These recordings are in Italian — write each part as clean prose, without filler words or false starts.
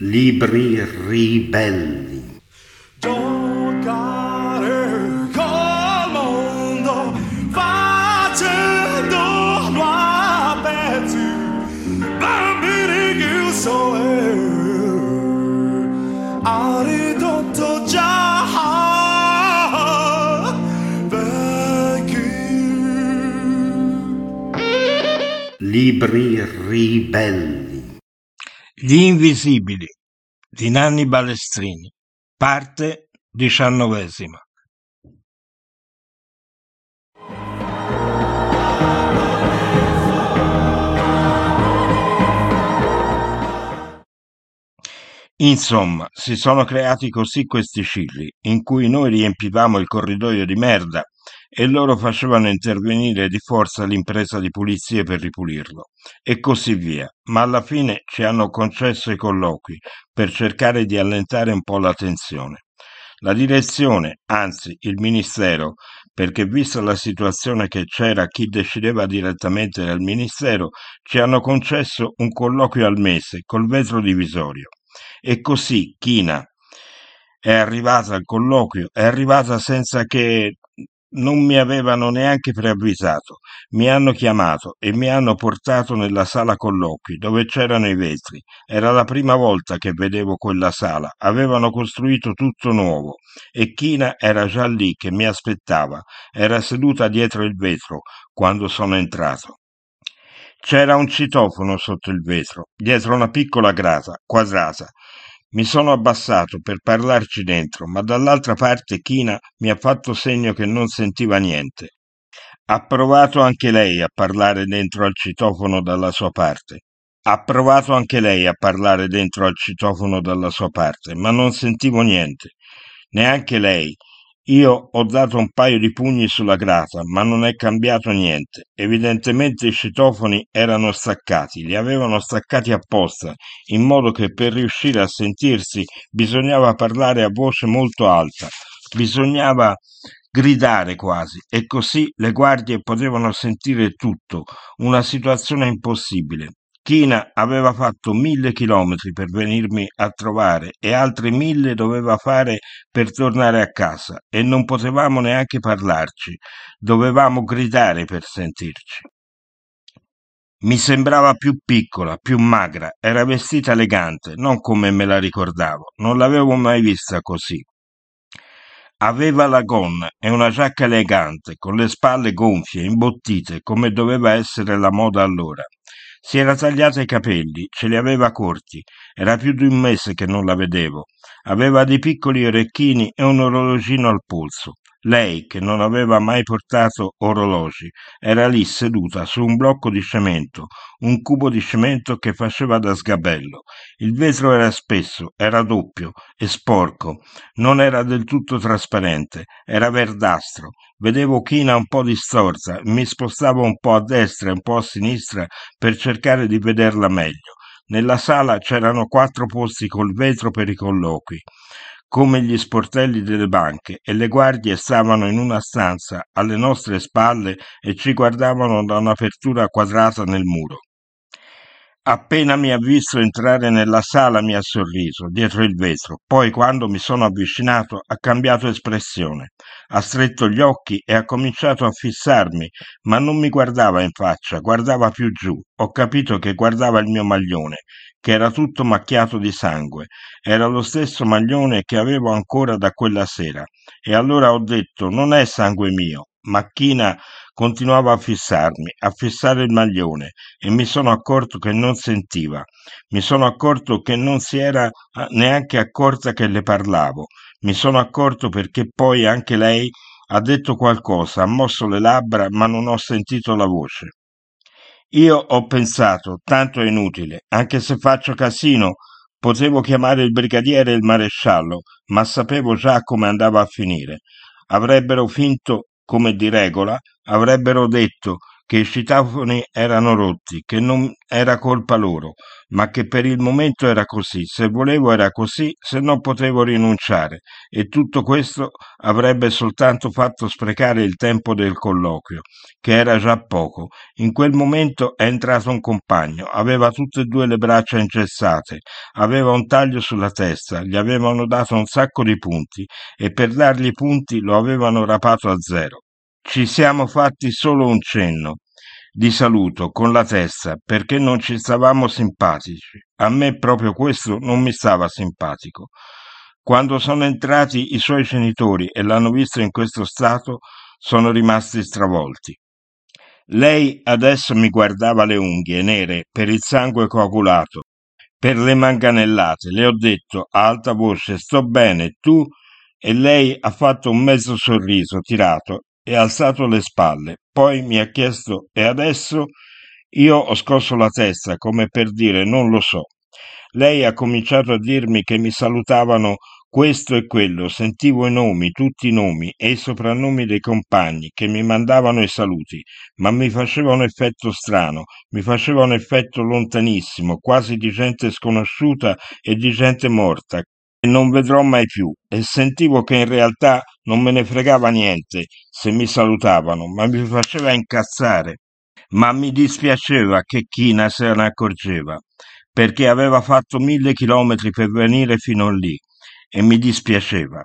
Libri ribelli. Giocare col mondo facendolo a pezzi, bambini chiusi ha ridotto già vecchi. Libri ribelli. Gli Invisibili di Nanni Balestrini, parte 19. Insomma, si sono creati così questi cicli, in cui noi riempivamo il corridoio di merda e loro facevano intervenire di forza l'impresa di pulizie per ripulirlo, e così via. Ma alla fine ci hanno concesso i colloqui per cercare di allentare un po' la tensione. La direzione, anzi il ministero, perché vista la situazione che c'era, chi decideva direttamente dal ministero, ci hanno concesso un colloquio al mese col vetro divisorio. E così China è arrivata al colloquio, è arrivata senza che non mi avevano neanche preavvisato. Mi hanno chiamato e mi hanno portato nella sala colloqui dove c'erano i vetri. Era la prima volta che vedevo quella sala. Avevano costruito tutto nuovo e China era già lì che mi aspettava. Era seduta dietro il vetro quando sono entrato. C'era un citofono sotto il vetro, dietro una piccola grata, quadrata. Mi sono abbassato per parlarci dentro, ma dall'altra parte China mi ha fatto segno che non sentiva niente. Ha provato anche lei a parlare dentro al citofono dalla sua parte. Ha provato anche lei a parlare dentro al citofono dalla sua parte, ma non sentivo niente. Neanche lei. Io ho dato un paio di pugni sulla grata, ma non è cambiato niente. Evidentemente i citofoni erano staccati, li avevano staccati apposta, in modo che per riuscire a sentirsi bisognava parlare a voce molto alta, bisognava gridare quasi, e così le guardie potevano sentire tutto, una situazione impossibile. China aveva fatto 1000 chilometri per venirmi a trovare e altri 1000 doveva fare per tornare a casa e non potevamo neanche parlarci, dovevamo gridare per sentirci. Mi sembrava più piccola, più magra, era vestita elegante, non come me la ricordavo, non l'avevo mai vista così. Aveva la gonna e una giacca elegante, con le spalle gonfie, imbottite, come doveva essere la moda allora. Si era tagliata i capelli, ce li aveva corti, era più di un mese che non la vedevo. Aveva dei piccoli orecchini e un orologino al polso. Lei, che non aveva mai portato orologi, era lì seduta su un blocco di cemento, un cubo di cemento che faceva da sgabello. Il vetro era spesso, era doppio e sporco, non era del tutto trasparente, era verdastro. Vedevo China un po' distorta, mi spostavo un po' a destra e un po' a sinistra per cercare di vederla meglio. Nella sala c'erano 4 posti col vetro per i colloqui, come gli sportelli delle banche, e le guardie stavano in una stanza alle nostre spalle e ci guardavano da un'apertura quadrata nel muro. Appena mi ha visto entrare nella sala mi ha sorriso, dietro il vetro, poi quando mi sono avvicinato ha cambiato espressione, ha stretto gli occhi e ha cominciato a fissarmi, ma non mi guardava in faccia, guardava più giù. Ho capito che guardava il mio maglione, che era tutto macchiato di sangue, era lo stesso maglione che avevo ancora da quella sera, e allora ho detto non è sangue mio, ma China continuava a fissarmi, a fissare il maglione e mi sono accorto che non sentiva. Mi sono accorto che non si era neanche accorta che le parlavo. Mi sono accorto perché poi anche lei ha detto qualcosa, ha mosso le labbra, ma non ho sentito la voce. Io ho pensato, tanto è inutile, anche se faccio casino, potevo chiamare il brigadiere e il maresciallo, ma sapevo già come andava a finire. Avrebbero finto, come di regola, avrebbero detto che i citofoni erano rotti, che non era colpa loro, ma che per il momento era così, se volevo era così, se no potevo rinunciare, e tutto questo avrebbe soltanto fatto sprecare il tempo del colloquio, che era già poco. In quel momento è entrato un compagno, aveva tutte e due le braccia ingessate, aveva un taglio sulla testa, gli avevano dato un sacco di punti e per dargli i punti lo avevano rapato a zero. Ci siamo fatti solo un cenno di saluto con la testa perché non ci stavamo simpatici. A me proprio questo non mi stava simpatico. Quando sono entrati i suoi genitori e l'hanno visto in questo stato, sono rimasti stravolti. Lei adesso mi guardava le unghie nere per il sangue coagulato, per le manganellate. Le ho detto a alta voce: sto bene, tu? E lei ha fatto un mezzo sorriso tirato e ha alzato le spalle. Poi mi ha chiesto: e adesso? Io ho scosso la testa come per dire non lo so. Lei ha cominciato a dirmi che mi salutavano questo e quello, sentivo i nomi, tutti i nomi e i soprannomi dei compagni che mi mandavano i saluti, ma mi faceva un effetto strano, mi faceva un effetto lontanissimo, quasi di gente sconosciuta e di gente morta, che non vedrò mai più, e sentivo che in realtà non me ne fregava niente se mi salutavano, ma mi faceva incazzare. Ma mi dispiaceva che China se ne accorgeva, perché aveva fatto 1000 chilometri per venire fino lì, e mi dispiaceva.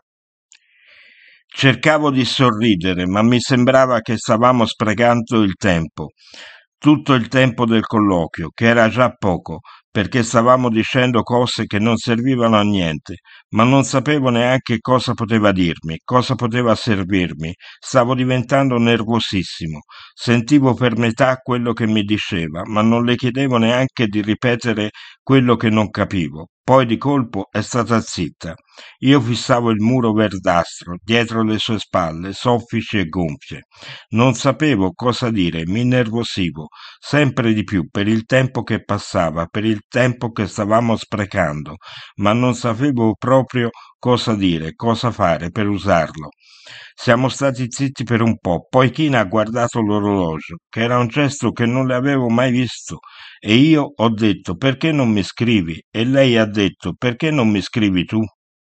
Cercavo di sorridere, ma mi sembrava che stavamo sprecando il tempo, tutto il tempo del colloquio, che era già poco, perché stavamo dicendo cose che non servivano a niente, ma non sapevo neanche cosa poteva dirmi, cosa poteva servirmi. Stavo diventando nervosissimo. Sentivo per metà quello che mi diceva, ma non le chiedevo neanche di ripetere quello che non capivo. Poi di colpo è stata zitta. Io fissavo il muro verdastro, dietro le sue spalle, soffici e gonfie. Non sapevo cosa dire, mi innervosivo, sempre di più per il tempo che passava, per il tempo che stavamo sprecando, ma non sapevo proprio cosa dire, cosa fare per usarlo. Siamo stati zitti per un po', poi Kina ha guardato l'orologio, che era un gesto che non le avevo mai visto, e io ho detto perché non mi scrivi? E lei ha detto perché non mi scrivi tu?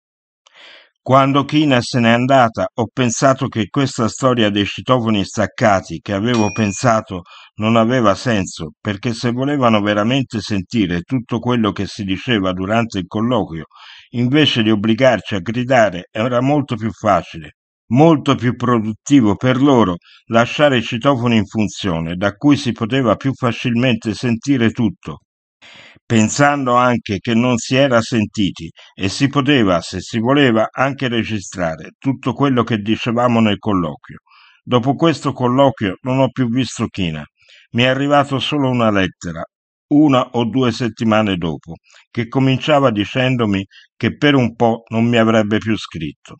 Quando Kina se n'è andata, ho pensato che questa storia dei citofoni staccati che avevo pensato non aveva senso, perché se volevano veramente sentire tutto quello che si diceva durante il colloquio, invece di obbligarci a gridare, era molto più facile, molto più produttivo per loro lasciare i citofoni in funzione, da cui si poteva più facilmente sentire tutto, pensando anche che non si era sentiti e si poteva, se si voleva, anche registrare tutto quello che dicevamo nel colloquio. Dopo questo colloquio non ho più visto Kina. Mi è arrivato solo una lettera, 1 o 2 settimane dopo, che cominciava dicendomi che per un po' non mi avrebbe più scritto.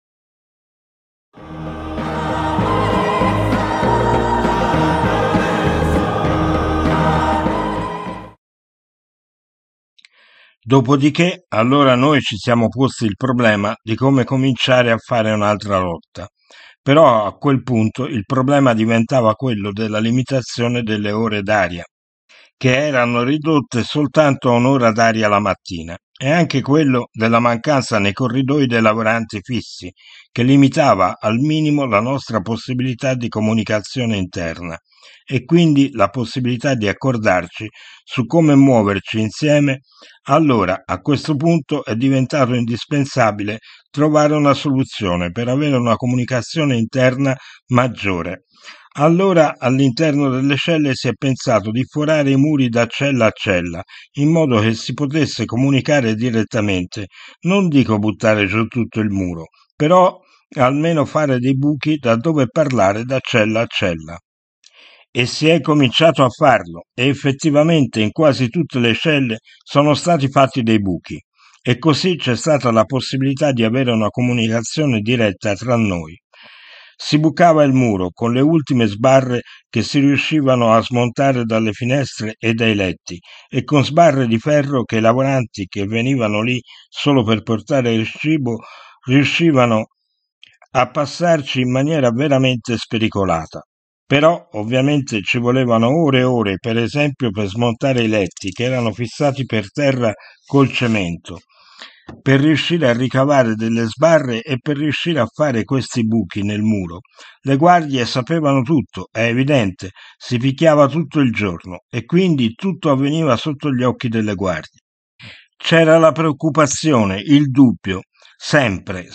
Dopodiché, allora noi ci siamo posti il problema di come cominciare a fare un'altra lotta. Però a quel punto il problema diventava quello della limitazione delle ore d'aria, che erano ridotte soltanto a un'ora d'aria la mattina, e anche quello della mancanza nei corridoi dei lavoranti fissi, che limitava al minimo la nostra possibilità di comunicazione interna e quindi la possibilità di accordarci su come muoverci insieme. Allora, a questo punto è diventato indispensabile trovare una soluzione per avere una comunicazione interna maggiore. Allora all'interno delle celle si è pensato di forare i muri da cella a cella, in modo che si potesse comunicare direttamente. Non dico buttare giù tutto il muro, però almeno fare dei buchi da dove parlare da cella a cella. E si è cominciato a farlo, e effettivamente in quasi tutte le celle sono stati fatti dei buchi, e così c'è stata la possibilità di avere una comunicazione diretta tra noi. Si bucava il muro con le ultime sbarre che si riuscivano a smontare dalle finestre e dai letti, e con sbarre di ferro che i lavoranti che venivano lì solo per portare il cibo riuscivano a passarci in maniera veramente spericolata. Però ovviamente ci volevano ore e ore, per esempio per smontare i letti che erano fissati per terra col cemento, per riuscire a ricavare delle sbarre e per riuscire a fare questi buchi nel muro. Le guardie sapevano tutto, è evidente, si picchiava tutto il giorno e quindi tutto avveniva sotto gli occhi delle guardie. C'era la preoccupazione, il dubbio, sempre,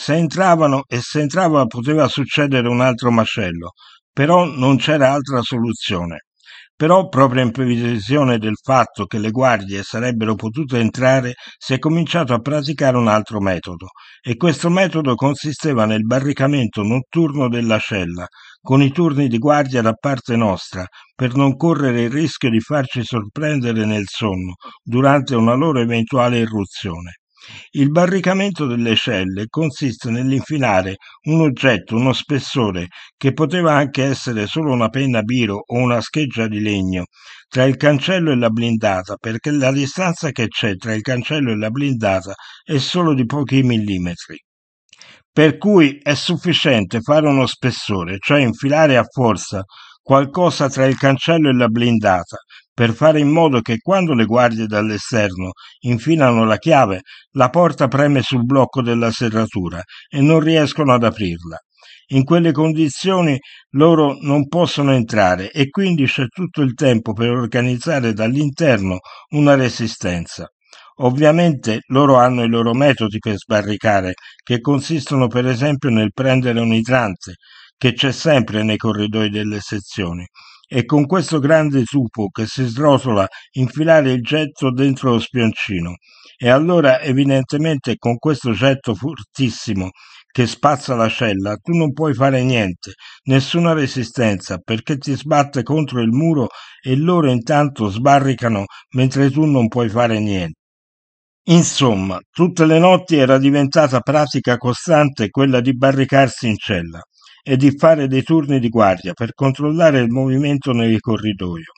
se entrava poteva succedere un altro macello, però non c'era altra soluzione. Però, proprio in previsione del fatto che le guardie sarebbero potute entrare, si è cominciato a praticare un altro metodo, e questo metodo consisteva nel barricamento notturno della cella, con i turni di guardia da parte nostra, per non correre il rischio di farci sorprendere nel sonno durante una loro eventuale irruzione. Il barricamento delle celle consiste nell'infilare un oggetto, uno spessore, che poteva anche essere solo una penna biro o una scheggia di legno, tra il cancello e la blindata, perché la distanza che c'è tra il cancello e la blindata è solo di pochi millimetri. Per cui è sufficiente fare uno spessore, cioè infilare a forza qualcosa tra il cancello e la blindata, per fare in modo che quando le guardie dall'esterno infilano la chiave, la porta preme sul blocco della serratura e non riescono ad aprirla. In quelle condizioni loro non possono entrare e quindi c'è tutto il tempo per organizzare dall'interno una resistenza. Ovviamente loro hanno i loro metodi per sbarricare, che consistono per esempio nel prendere un idrante, che c'è sempre nei corridoi delle sezioni, e con questo grande tubo che si srotola infilare il getto dentro lo spioncino. E allora evidentemente con questo getto fortissimo che spazza la cella tu non puoi fare niente, nessuna resistenza, perché ti sbatte contro il muro e loro intanto sbarricano mentre tu non puoi fare niente. Insomma, tutte le notti era diventata pratica costante quella di barricarsi in cella e di fare dei turni di guardia per controllare il movimento nel corridoio.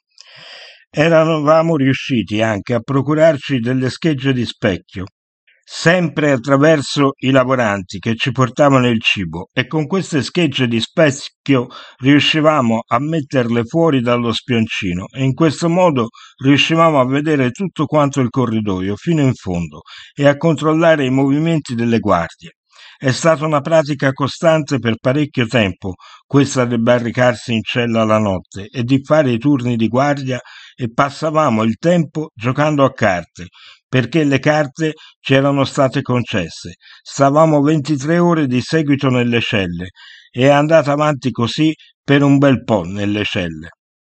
Eravamo riusciti anche a procurarci delle schegge di specchio, sempre attraverso i lavoranti che ci portavano il cibo, e con queste schegge di specchio riuscivamo a metterle fuori dallo spioncino e in questo modo riuscivamo a vedere tutto quanto il corridoio fino in fondo e a controllare i movimenti delle guardie. È stata una pratica costante per parecchio tempo, questa di barricarsi in cella la notte e di fare i turni di guardia, e passavamo il tempo giocando a carte, perché le carte ci erano state concesse. Stavamo 23 ore di seguito nelle celle e è andata avanti così per un bel po' nelle celle.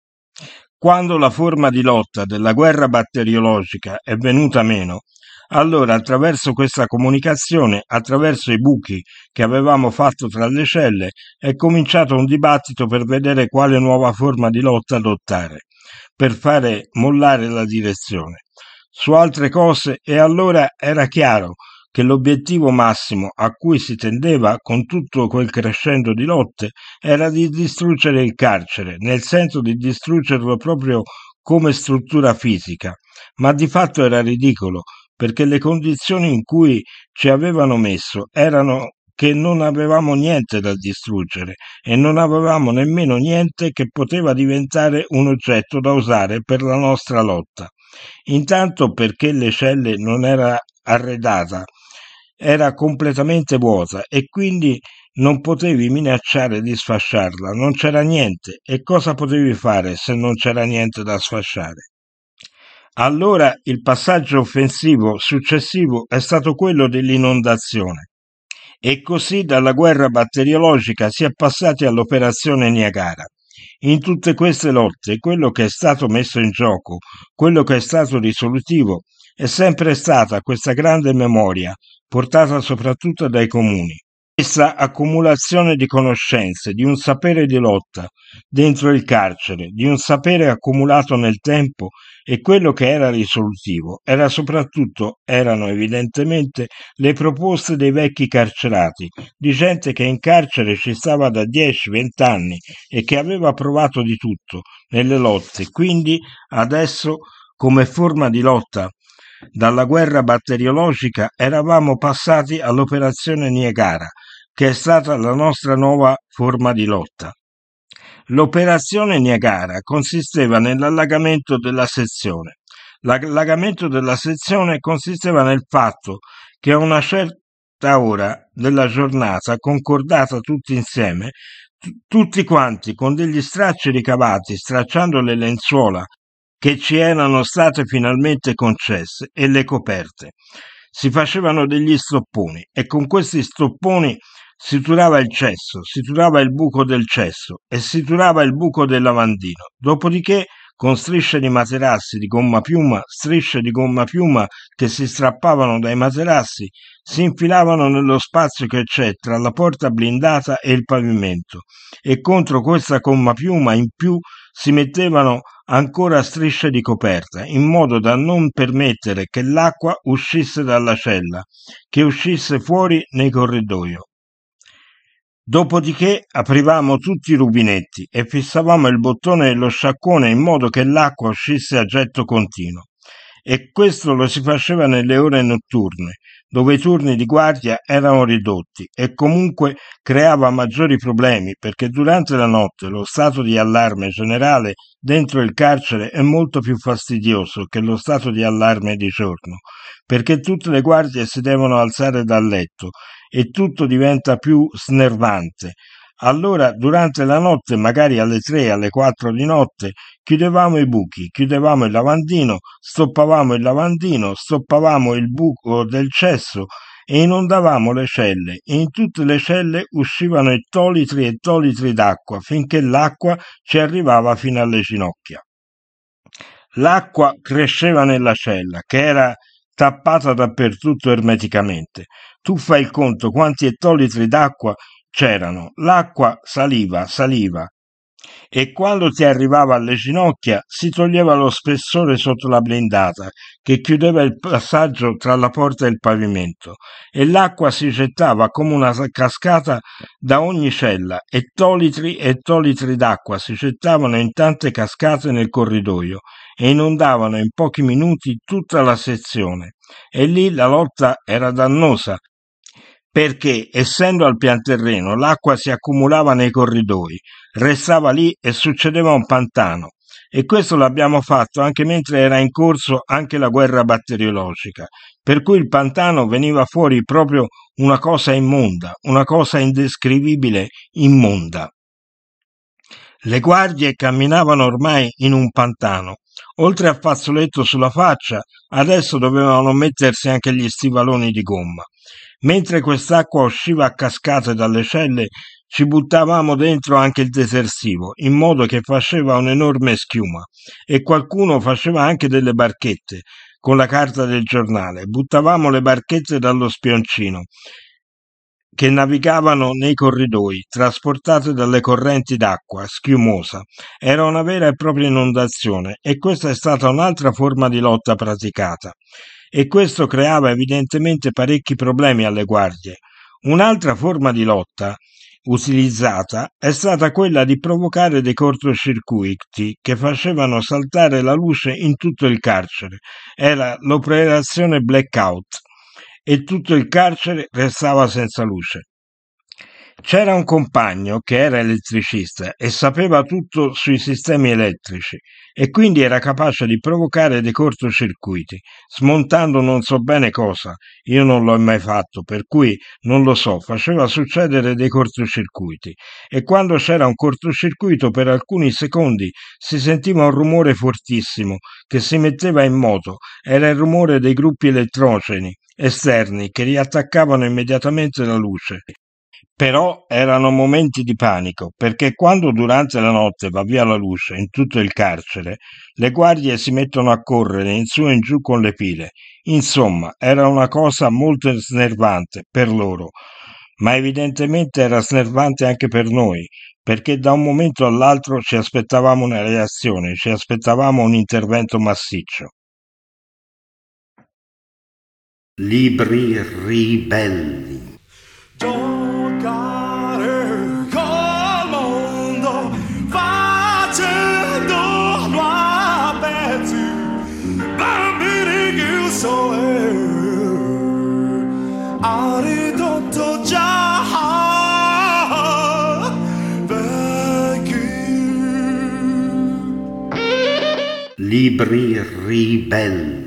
Quando la forma di lotta della guerra batteriologica è venuta meno, allora attraverso questa comunicazione, attraverso i buchi che avevamo fatto tra le celle, è cominciato un dibattito per vedere quale nuova forma di lotta adottare, per fare mollare la direzione su altre cose, e allora era chiaro che l'obiettivo massimo a cui si tendeva con tutto quel crescendo di lotte era di distruggere il carcere, nel senso di distruggerlo proprio come struttura fisica, ma di fatto era ridicolo, perché le condizioni in cui ci avevano messo erano che non avevamo niente da distruggere e non avevamo nemmeno niente che poteva diventare un oggetto da usare per la nostra lotta. Intanto perché le celle non era arredata, era completamente vuota e quindi non potevi minacciare di sfasciarla, non c'era niente. E cosa potevi fare se non c'era niente da sfasciare? Allora il passaggio offensivo successivo è stato quello dell'inondazione. E così dalla guerra batteriologica si è passati all'operazione Niagara. In tutte queste lotte, quello che è stato messo in gioco, quello che è stato risolutivo, è sempre stata questa grande memoria, portata soprattutto dai comuni. Questa accumulazione di conoscenze, di un sapere di lotta dentro il carcere, di un sapere accumulato nel tempo, e quello che era risolutivo erano evidentemente le proposte dei vecchi carcerati, di gente che in carcere ci stava da 10-20 anni e che aveva provato di tutto nelle lotte. Quindi adesso, come forma di lotta dalla guerra batteriologica, eravamo passati all'operazione Niagara, che è stata la nostra nuova forma di lotta. L'operazione Niagara consisteva nell'allagamento della sezione. L'allagamento della sezione consisteva nel fatto che a una certa ora della giornata, concordata tutti insieme, tutti quanti con degli stracci ricavati, stracciando le lenzuola che ci erano state finalmente concesse e le coperte, si facevano degli stopponi e con questi stopponi si turava il cesso, si turava il buco del cesso e si turava il buco del lavandino. Dopodiché, con strisce di materassi di gomma piuma, strisce di gomma piuma che si strappavano dai materassi, si infilavano nello spazio che c'è tra la porta blindata e il pavimento e contro questa gomma piuma in più si mettevano ancora strisce di coperta, in modo da non permettere che l'acqua uscisse dalla cella, che uscisse fuori nei corridoio. Dopodiché aprivamo tutti i rubinetti e fissavamo il bottone dello sciacquone in modo che l'acqua uscisse a getto continuo. E questo lo si faceva nelle ore notturne, dove i turni di guardia erano ridotti e comunque creava maggiori problemi perché durante la notte lo stato di allarme generale dentro il carcere è molto più fastidioso che lo stato di allarme di giorno, perché tutte le guardie si devono alzare dal letto e tutto diventa più snervante. Allora, durante la notte, magari alle 3, alle 4 di notte, chiudevamo i buchi, chiudevamo il lavandino, stoppavamo il buco del cesso e inondavamo le celle e in tutte le celle uscivano ettolitri d'acqua finché l'acqua ci arrivava fino alle ginocchia. L'acqua cresceva nella cella, che era tappata dappertutto ermeticamente. Tu fai il conto quanti ettolitri d'acqua c'erano. L'acqua saliva e quando ti arrivava alle ginocchia si toglieva lo spessore sotto la blindata che chiudeva il passaggio tra la porta e il pavimento e l'acqua si gettava come una cascata da ogni cella. Ettolitri d'acqua si gettavano in tante cascate nel corridoio e inondavano in pochi minuti tutta la sezione. E lì la lotta era dannosa, perché, essendo al pian terreno, l'acqua si accumulava nei corridoi, restava lì e succedeva un pantano. E questo l'abbiamo fatto anche mentre era in corso anche la guerra batteriologica, per cui il pantano veniva fuori proprio una cosa immonda, una cosa indescrivibile immonda. Le guardie camminavano ormai in un pantano. Oltre al fazzoletto sulla faccia, adesso dovevano mettersi anche gli stivaloni di gomma. Mentre quest'acqua usciva a cascate dalle celle, ci buttavamo dentro anche il detersivo, in modo che faceva un'enorme schiuma, e qualcuno faceva anche delle barchette con la carta del giornale. Buttavamo le barchette dallo spioncino, che navigavano nei corridoi, trasportate dalle correnti d'acqua schiumosa. Era una vera e propria inondazione, e questa è stata un'altra forma di lotta praticata. E questo creava evidentemente parecchi problemi alle guardie. Un'altra forma di lotta utilizzata è stata quella di provocare dei cortocircuiti che facevano saltare la luce in tutto il carcere. Era l'operazione blackout e tutto il carcere restava senza luce. C'era un compagno che era elettricista e sapeva tutto sui sistemi elettrici e quindi era capace di provocare dei cortocircuiti, smontando non so bene cosa. Io non l'ho mai fatto, per cui non lo so, faceva succedere dei cortocircuiti e quando c'era un cortocircuito per alcuni secondi si sentiva un rumore fortissimo che si metteva in moto. Era il rumore dei gruppi elettrogeni esterni che riattaccavano immediatamente la luce. Però erano momenti di panico, perché quando durante la notte va via la luce in tutto il carcere, le guardie si mettono a correre in su e in giù con le pile. Insomma, era una cosa molto snervante per loro, ma evidentemente era snervante anche per noi, perché da un momento all'altro ci aspettavamo una reazione, ci aspettavamo un intervento massiccio. Libri ribelli. Giocare col mondo facendo a pezzi bambini chiusi ha ridotto già vecchi libri ribelli.